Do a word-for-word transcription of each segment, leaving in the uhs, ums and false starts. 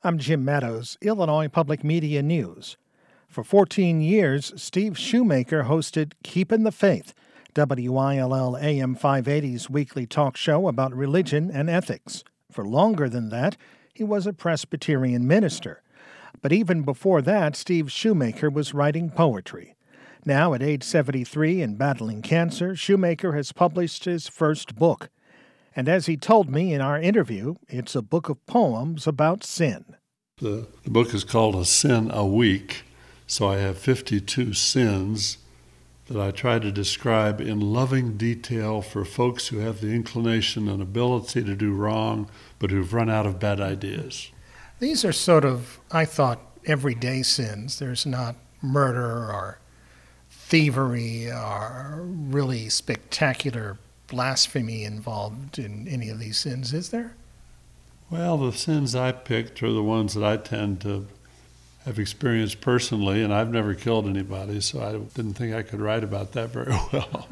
I'm Jim Meadows, Illinois Public Media News. For fourteen years, Steve Shoemaker hosted Keepin' the Faith, W I L L A M five eighty's weekly talk show about religion and ethics. For longer than that, he was a Presbyterian minister. But even before that, Steve Shoemaker was writing poetry. Now, at age seventy-three and battling cancer, Shoemaker has published his first book. And as he told me in our interview, it's a book of poems about sin. The, the book is called A Sin a Week, so I have fifty-two sins that I try to describe in loving detail for folks who have the inclination and ability to do wrong, but who've run out of bad ideas. These are sort of, I thought, everyday sins. There's not murder or thievery or really spectacular blasphemy involved in any of these sins, is there? Well, the sins I picked are the ones that I tend to have experienced personally, and I've never killed anybody, so I didn't think I could write about that very well.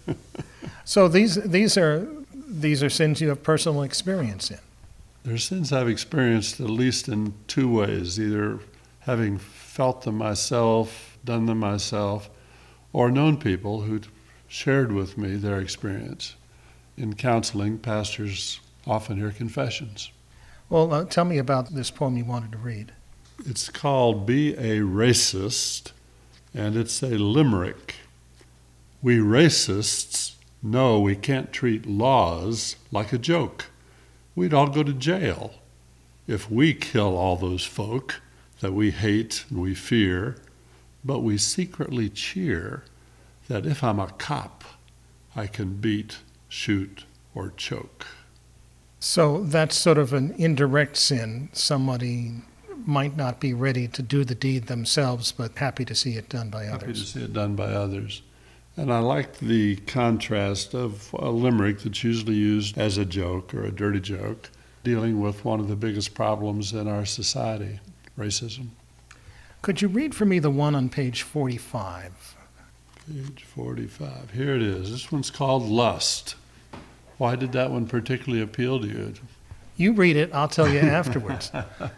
So these these are these are sins you have personal experience in. They're sins I've experienced at least in two ways, either having felt them myself, done them myself, or known people who shared with me their experience. In counseling, pastors often hear confessions. Well, uh, tell me about this poem you wanted to read. It's called Be a Racist, and it's a limerick. We racists know we can't treat laws like a joke. We'd all go to jail if we kill all those folk that we hate and we fear, but we secretly cheer that if I'm a cop, I can beat, shoot, or choke. So that's sort of an indirect sin. Somebody might not be ready to do the deed themselves, but happy to see it done by others. Happy to see it done by others. And I like the contrast of a limerick that's usually used as a joke or a dirty joke, dealing with one of the biggest problems in our society, racism. Could you read for me the one on page forty-five? Page forty-five. Here it is. This one's called Lust. Why did that one particularly appeal to you? You read it, I'll tell you afterwards.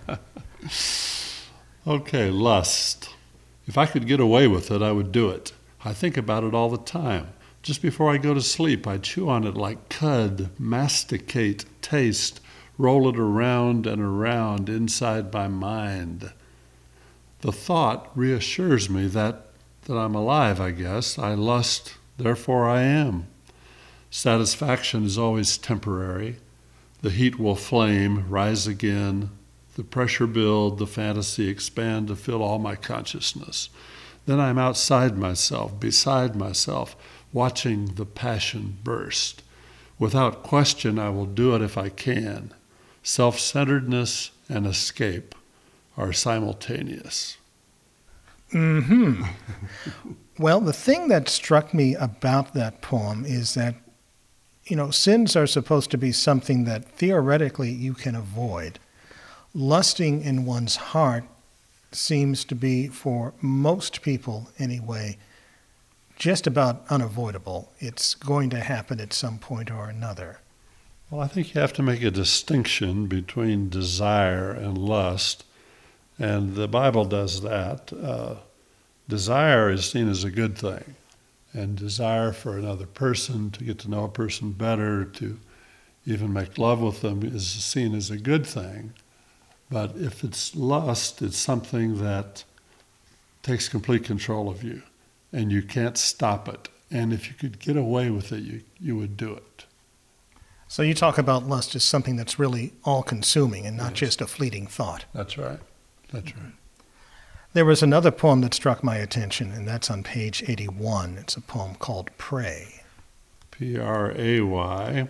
Okay, lust. If I could get away with it, I would do it. I think about it all the time. Just before I go to sleep, I chew on it like cud, masticate, taste, roll it around and around inside my mind. The thought reassures me that, that I'm alive, I guess. I lust, therefore I am. Satisfaction is always temporary. The heat will flame, rise again. The pressure build, the fantasy expand to fill all my consciousness. Then I'm outside myself, beside myself, watching the passion burst. Without question, I will do it if I can. Self-centeredness and escape are simultaneous. Mm-hmm. Well, the thing that struck me about that poem is that, you know, sins are supposed to be something that theoretically you can avoid. Lusting in one's heart seems to be, for most people anyway, just about unavoidable. It's going to happen at some point or another. Well, I think you have to make a distinction between desire and lust, and the Bible does that. Uh, desire is seen as a good thing, and desire for another person, to get to know a person better, to even make love with them, is seen as a good thing. But if it's lust, it's something that takes complete control of you, and you can't stop it. And if you could get away with it, you, you would do it. So you talk about lust as something that's really all-consuming and not Yes. just a fleeting thought. That's right. That's right. There was another poem that struck my attention, and that's on page eighty-one. It's a poem called Pray. P R A Y.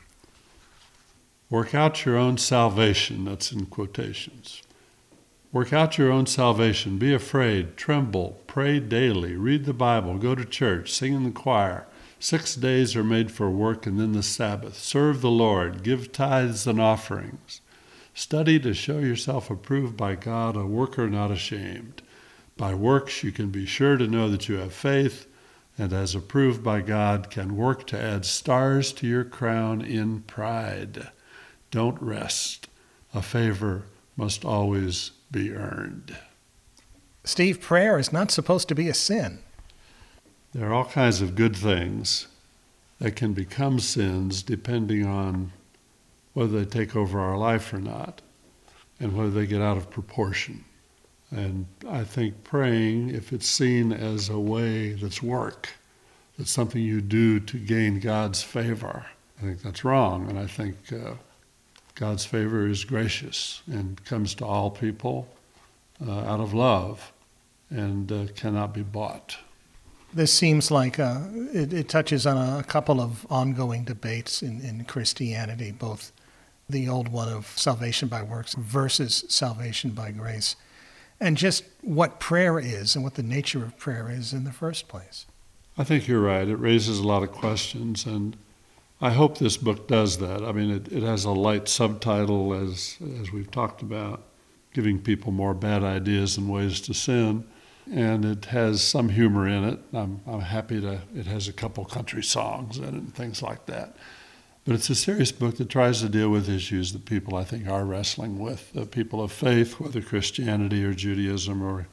Work out your own salvation. That's in quotations. Work out your own salvation. Be afraid. Tremble. Pray daily. Read the Bible. Go to church. Sing in the choir. Six days are made for work, and then the Sabbath. Serve the Lord. Give tithes and offerings. Study to show yourself approved by God, a worker not ashamed. By works you can be sure to know that you have faith, and as approved by God, can work to add stars to your crown in pride. Don't rest. A favor must always be earned. Steve, prayer is not supposed to be a sin. There are all kinds of good things that can become sins depending on whether they take over our life or not, and whether they get out of proportion. And I think praying, if it's seen as a way that's work, that's something you do to gain God's favor, I think that's wrong. And I think uh, God's favor is gracious and comes to all people uh, out of love and uh, cannot be bought. This seems like uh, it, it touches on a couple of ongoing debates in, in Christianity, both the old one of salvation by works versus salvation by grace, and just what prayer is and what the nature of prayer is in the first place. I think you're right. It raises a lot of questions, and I hope this book does that. I mean, it, it has a light subtitle, as as we've talked about, giving people more bad ideas and ways to sin. And it has some humor in it. I'm, I'm happy to, it has a couple country songs in it and things like that. But it's a serious book that tries to deal with issues that people, I think, are wrestling with. The people of faith, whether Christianity or Judaism or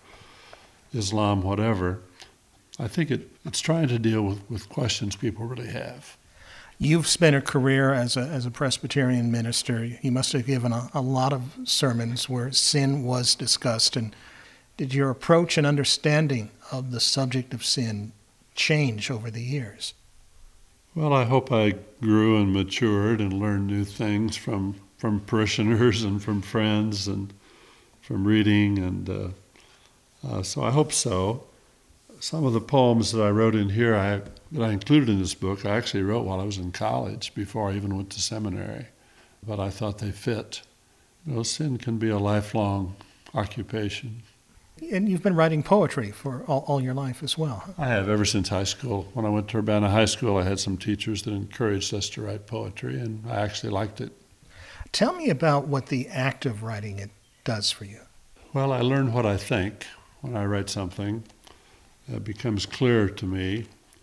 Islam, whatever. I think it, it's trying to deal with, with questions people really have. You've spent a career as a as a Presbyterian minister. You must have given a, a lot of sermons where sin was discussed. And did your approach and understanding of the subject of sin change over the years? Well, I hope I grew and matured and learned new things from, from parishioners and from friends and from reading, and uh, uh, so I hope so. Some of the poems that I wrote in here, I, that I included in this book, I actually wrote while I was in college, before I even went to seminary, but I thought they fit. You know, sin can be a lifelong occupation. And you've been writing poetry for all, all your life as well. Huh? I have, ever since high school. When I went to Urbana High School, I had some teachers that encouraged us to write poetry, and I actually liked it. Tell me about what the act of writing it does for you. Well, I learn what I think when I write something. It becomes clear to me,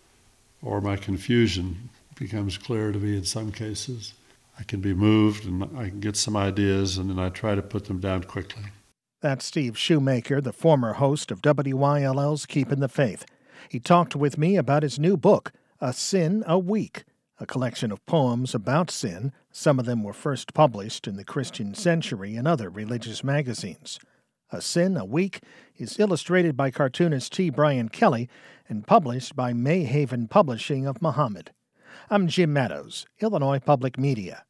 or my confusion becomes clear to me in some cases. I can be moved, and I can get some ideas, and then I try to put them down quickly. That's Steve Shoemaker, the former host of W Y L L's Keeping the Faith. He talked with me about his new book, A Sin a Week, a collection of poems about sin. Some of them were first published in the Christian Century and other religious magazines. A Sin a Week is illustrated by cartoonist T. Brian Kelly and published by Mayhaven Publishing of Muhammad. I'm Jim Meadows, Illinois Public Media.